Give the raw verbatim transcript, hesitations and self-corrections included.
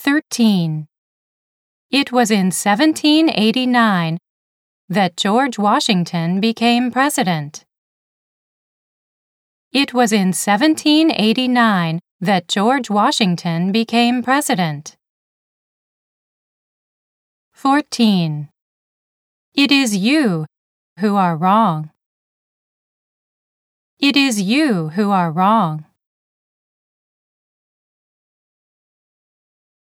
Thirteen. It was in seventeen eighty-nine that George Washington became president. It was in seventeen eighty-nine that George Washington became president. Fourteen. It is you who are wrong. It is you who are wrong.